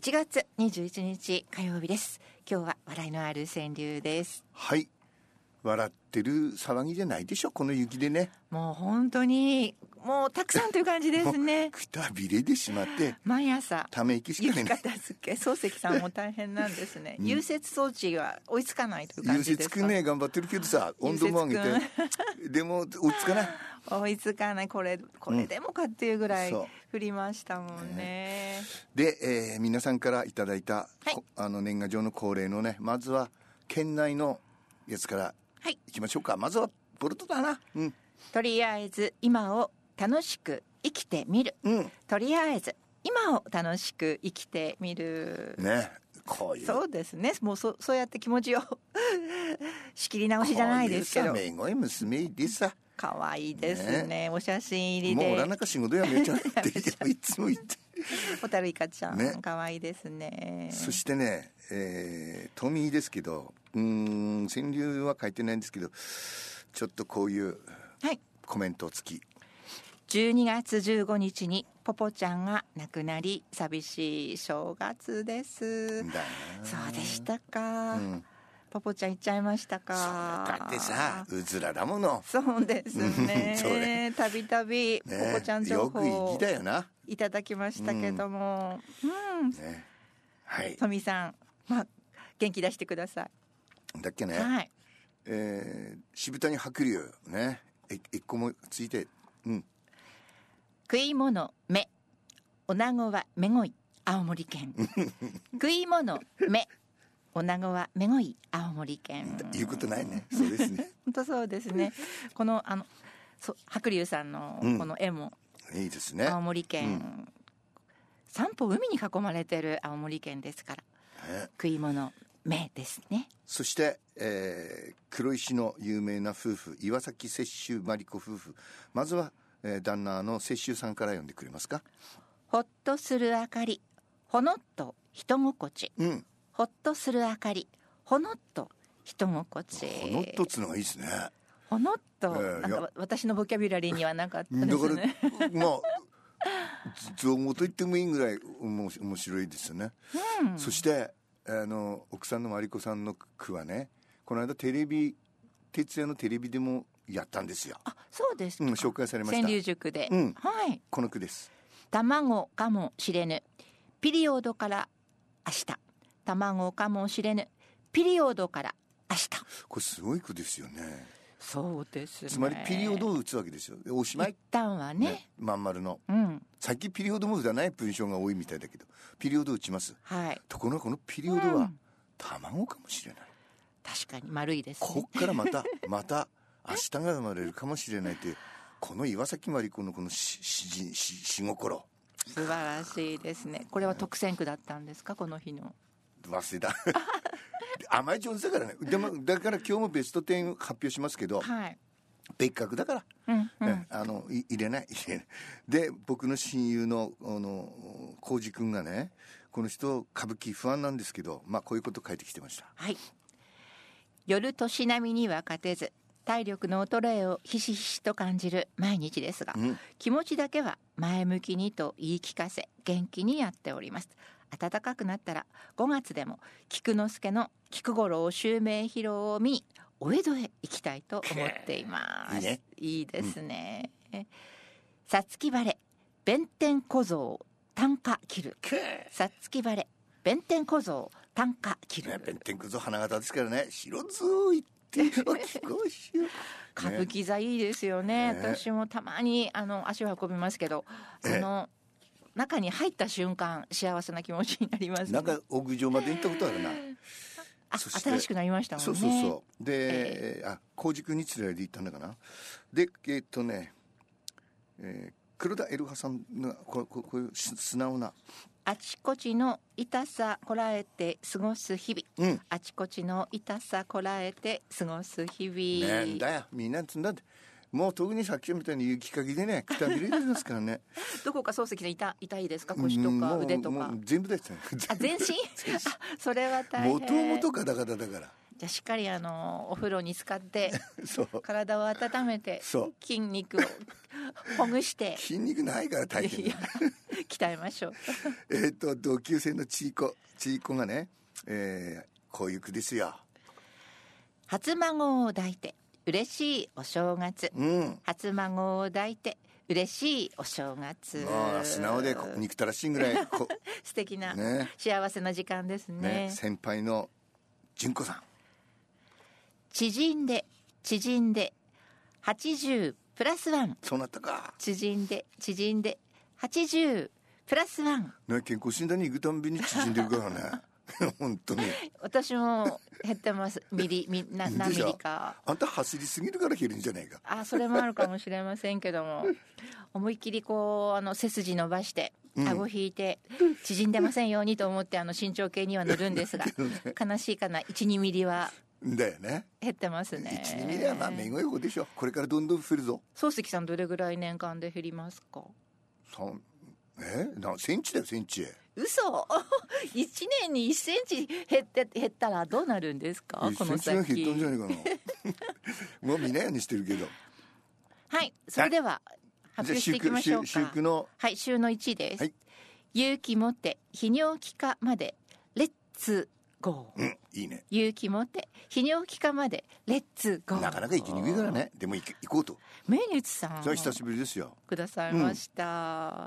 1月21日火曜日です。今日は笑いのある川柳です。 はい、笑ってる騒ぎじゃないでしょ、この雪でね。 もう本当にもうたくさんという感じですね。 くたびれてしまって毎朝ため息しか雪ね片付け、漱石さんも大変なんですね。融雪装置が追いつかないという感じですか。 融雪くんね頑張ってるけどさ、温度も上げてでも追いつかない追いつかない。これでもかっていうぐらいそう降りましたもんね。 で、皆さんからいただいた、 はい、 年賀状の恒例のね、まずは県内のやつからいきましょうか。まずはボルトだな、 とりあえず今を楽しく生きてみる、とりあえず今を楽しく生きてみるね、こういうそうですね。もうそうやって気持ちを仕切り直しじゃないですけど、 こういうさめごい娘でさ可愛いですね。お写真入りでもう俺なんか仕事やめちゃうっていつも言ってホタルイカちゃん、 ね、 可愛いですね。 そしてね、トミーですけど、川柳は書いてないんですけど、ちょっとこういうコメント付き、 12月15日にポポちゃんが亡くなり寂しい正月です。そうでしたか、ポポちゃん行っちゃいましたか。 だってさうずらだもの。 そうですねたびたびポポちゃん情報をよくだよないただきましたけども、 はい、 トミさん、元気出してください。 だっけね、 はい、 渋谷白龍ね、一個もついて、 食い物目、女子はめごい青森県食い物目、女子はめごい青森県。 言うことないね。そうですね本当そうですね。この白龍さんのこの絵も、 いいですね。 青森県、三方海に囲まれてる青森県ですから、食い物目ですね。 そして、黒石の有名な夫婦、岩崎雪舟真理子夫婦、まずは、旦那の雪舟さんから読んでくれますか。 ほっとする明かり、ほのっと人心地、ほっとする明かり、ほのっと人心地。 ほのっとつのがいいですね。 ほのっと、なんか私のボキャブラリーにはなかったですね。 だから造語と言ってもいいぐらい面白いですよね。そして奥さんの真理子さんの句はね、この間徹夜のテレビでもやったんですよ。 あ、そうですか。 紹介されました。 川柳塾で、はい、 この句です。 卵かもしれぬピリオドから明日、卵かもしれぬピリオドから明日。 これすごい句ですよね。 そうですね。 つまりピリオドを打つわけですよ。おしまい。 一旦はね、 まん丸の、さっきピリオドも打たない文章が多いみたいだけど、ピリオド打ちます。ところがこのピリオドは卵かもしれない。 確かに丸いですね。 こっからまた明日が生まれるかもしれないという、この岩崎真理子のこの詩心、 素晴らしいですね。これは特選句だったんですか、この日の。 忘れた甘い上手だからね。でもだから今日もベスト10発表しますけど、別格だから、入れないで、僕の親友の浩二君がね、この人歌舞伎不安なんですけど、こういうこと書いてきてました。 夜年並みには勝てず体力の衰えをひしひしと感じる毎日ですが、気持ちだけは前向きにと言い聞かせ元気にやっております。暖かくなったら5月でも菊之助の菊五郎襲名披露を見にお江戸へ行きたいと思っています。いいですね。さつき晴れ弁天小僧短歌切る。さつき晴れ弁天小僧短歌切る。 弁天小僧花形ですからね。白ずいって歌舞伎座いいですよね。私もたまに足を運びますけど、中に入った瞬間幸せな気持ちになります、ね。 なんか屋上まで行ったことあるな。 新しくなりましたもんね。 そうで、浩二君に連れられて行ったんだかな。で黒田エルハさんがこういう素直な、 あちこちの痛さこらえて過ごす日々、あちこちの痛さこらえて過ごす日々。 なんだよみんなつんだって、もう特にさっきみたいに雪かきでねくたびれてますからねどこか漱石で痛いですか、腰とか腕とか。 全部ですね全身それは大変。 もとガタガタだから。 じゃあしっかりお風呂に浸かって体を温めて筋肉をほぐして。 筋肉ないから大変鍛えましょう。 同級生のちいこがね、こういう句ですよ。 初孫を抱いて嬉しいお正月、初孫を抱いて嬉しいお正月。 素直で憎たらしいぐらい素敵な、幸せな時間ですね。 先輩の純子さん。 縮んで80プラス1。 そうなったか。 縮んで80プラス1。 ね、健康診断に行くたんびに縮んでるからね。本当に。 私も減ってます。何ミリか。 あんた走りすぎるから減るんじゃないか。 それもあるかもしれませんけども、思いっきりこう背筋伸ばして顎引いて、縮んでませんようにと思って身長計には乗るんですが、悲しいかな。 1,2 ミリはだよね。 減ってますね。 1,2 ミリはめごい方でしょ。これからどんどん増えるぞ。 漱石さんどれぐらい年間で減りますか？ センチだよ、センチ。 嘘。1年に1センチ減ったらどうなるんですか？この先。 1センチが減ったんじゃないかな。もう見ないようにしてるけど。 はい、それでは発表していきましょうか。 週の 1です、勇気持って泌尿器科までレッツゴー。 いいね。 勇気持って泌尿器科までレッツゴー。 なかなか行きにくいからね。でも行こうと。 メニューさん、 久しぶりですよ。 くださいました、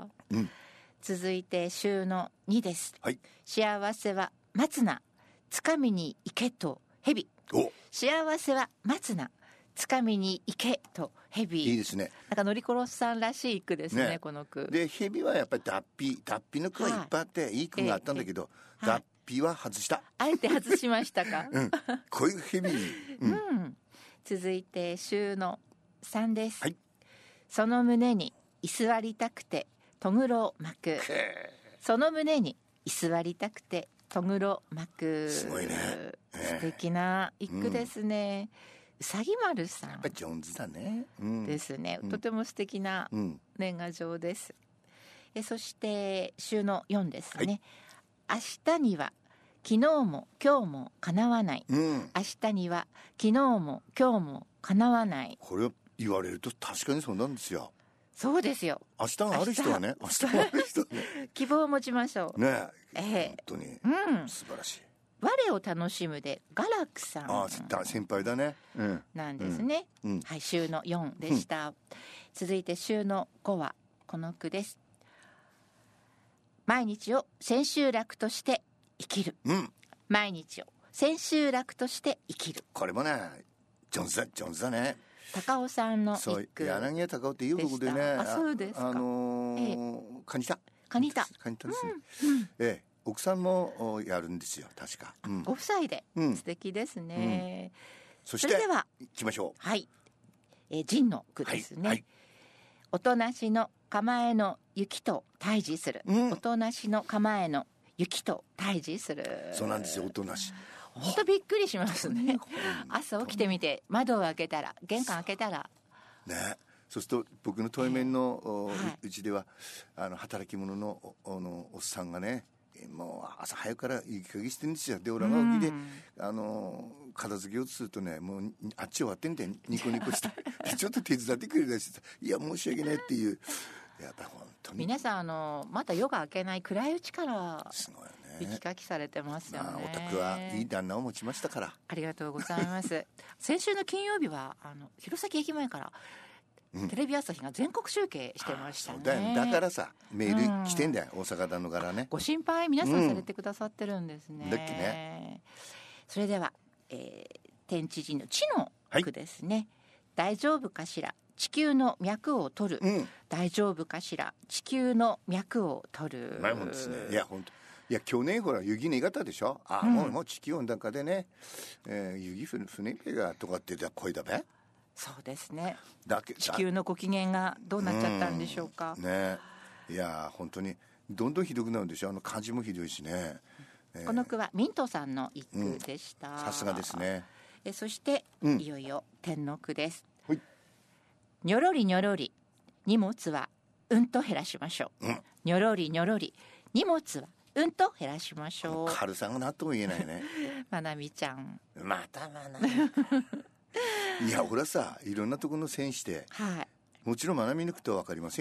続いて週の2です、幸せは待つな、つかみに行けと蛇。幸せは待つな、つかみに行けと蛇。 いいですね。 なんかのりころさんらしい句ですね、この句で。蛇はやっぱり脱皮の句はいっぱいあって、いい句があったんだけど、脱皮は外した。 あえて外しましたか。 こういう蛇、 続いて週の3です、その胸に居座りたくてとぐろ巻く。その胸に居座りたくてとぐろ巻く。 すごいね、 素敵な一句ですね、うさぎ丸さん。やっぱり上手だね、 ですね、とても素敵な年賀状です、そして週の4ですね、明日には昨日も今日も叶わない、明日には昨日も今日も叶わない。 これ言われると確かにそうなんですよ。 そうですよ。 明日がある人はね、明日がある人はね希望を持ちましょうね。本当に、素晴らしい。 我を楽しむでガラクさん。 先輩だね、 なんですね、週の4でした、続いて週の5はこの句です。毎日を千秋楽として生きる、毎日を千秋楽として生きる。 これもね上手だね。 高尾さんの一句。 柳家高尾っていうとこでね。 そうですか。 カニタですね、奥さんもやるんですよ確か、 ご夫妻で、素敵ですね、 そしてそれでは行きましょう。陣の句ですね、おとなしの構えの雪と対峙する、おとなしの構えの雪と対峙する。 そうなんですよ、おとなし。 本当びっくりしますね。朝起きてみて窓を開けたら、玄関開けたらね。そうすると僕の対面のうちでは働き者のおっさんがね、もう朝早くから雪かきしてるんですよ。で俺が起きで片付けようとするとね、もうあっち終わってんでニコニコしてちょっと手伝ってくれたし、いや申し訳ないっていう。やっぱ本当に皆さんまだ夜が明けない暗いうちからすごいよね、 雪かきされてますよね。 お宅はいい旦那を持ちましたから。 ありがとうございます先週の金曜日は弘前駅前からテレビ朝日が全国集計してましたね。 だからさメール来てんだよ、大阪だのからね。 ご心配皆さんされてくださってるんですね、 だっけね。 それでは、天地人の地の句ですね、大丈夫かしら地球の脈を取る、大丈夫かしら地球の脈を取る。 うまいもんですね。いや本当、いや去年ほら雪新潟でしょ。もう地球温暖化でね、雪船がとかって声だべ。 そうですね。地球のご機嫌がどうなっちゃったんでしょうか。 ね。いや本当にどんどんひどくなるんでしょ。火事もひどいしね。 この句はミントさんの一句でした。 さすがですね。 そして、いよいよ天の句です。にょろりにょろり荷物はうんと減らしましょう、にょろりにょろり荷物はうんと減らしましょう。 軽さがなとも言えないねまなみちゃんまたまなみいや俺はさいろんなところの選手で、もちろんまなみ抜くとは分かりませんよ。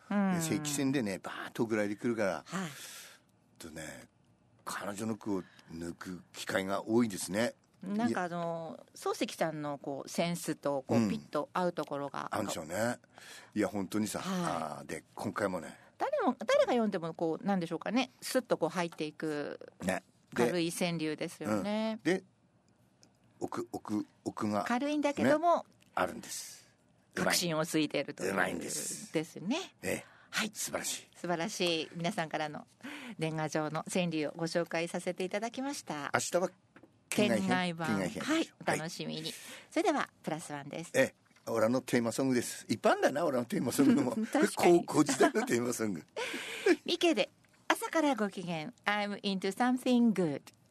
正規戦でねバーッと送られてくるから、 はい、 とね彼女の句を抜く機会が多いですね。 なんか漱石さんのこうセンスとこうピッと合うところが、 あるんでしょうね。いや本当にさ、はい、で今回もね誰が読んでもこうなんでしょうかね、スッとこう入っていく軽い川柳ですよね。 で奥が軽いんだけども、 ね、あるんです。 確信をついているという。 うまいんですね。 はい、素晴らしい皆さんからの年賀状の川柳をご紹介させていただきました。 明日は県外版、はい、お楽しみに、はい、それではプラスワンです。 俺のテーマソングです。一般だな、俺のテーマソングも高校時代のテーマソングミケで朝からご機嫌 I'm into something good。